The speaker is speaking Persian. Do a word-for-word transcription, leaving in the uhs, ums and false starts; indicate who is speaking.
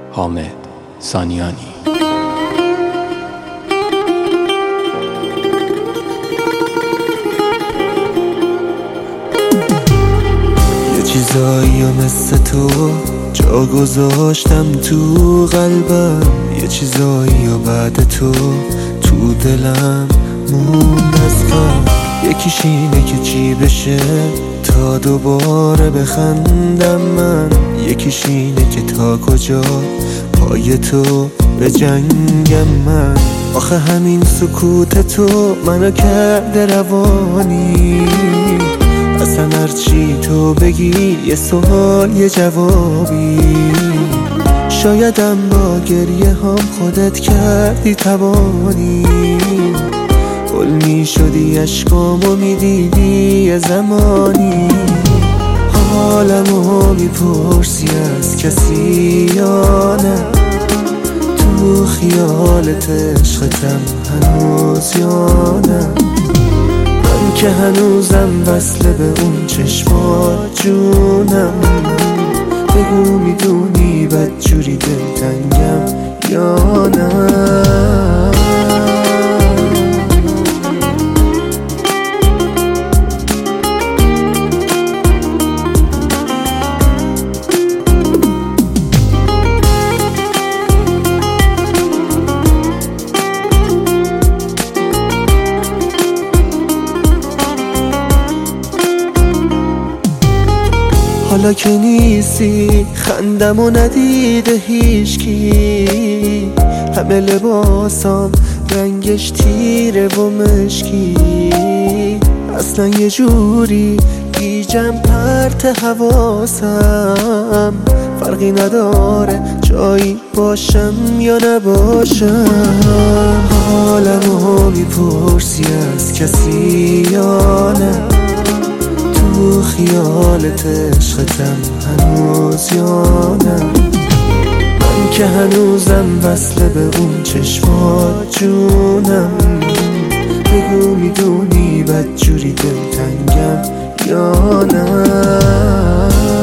Speaker 1: حامد سانیانی.
Speaker 2: یه چیزایی مثل تو جا گذاشتم تو قلبم، یه چیزایی بعد تو تو دلم موند از غم. یکیش اینه که چی بشه تا دوباره بخندم من، یکیش اینه که تا کجا پای تو به جنگم من. آخه همین سکوت تو منو کرده روانی، اصلا هرچی تو بگی یه سوال یه جوابی. شایدم با گریه هم خودت کردی توانی، گل می شدی عشقامو می دیدی یه زمانی. حالمو می پرسی از کسی یا نه، تو خیالت عشقتم هنوز یا نه. من که هنوزم وصله به اون چشمات جونم، بگو میدونی بدجوری دلتنگم یا نه. حالا که نیستی خندم و ندیده هیچکی، همه لباسام رنگش تیره و مشکی. اصلا یه جوری گیجم پرت حواسم، فرقی نداره جایی باشم یا نباشم. حالمو میپرسی از کسی یا نه، تو خیالت عشقتم هنوز یا نه. من که هنوزم وصله به اون چشمات جونم، بگو میدونی بدجوری دلتنگم یا نه.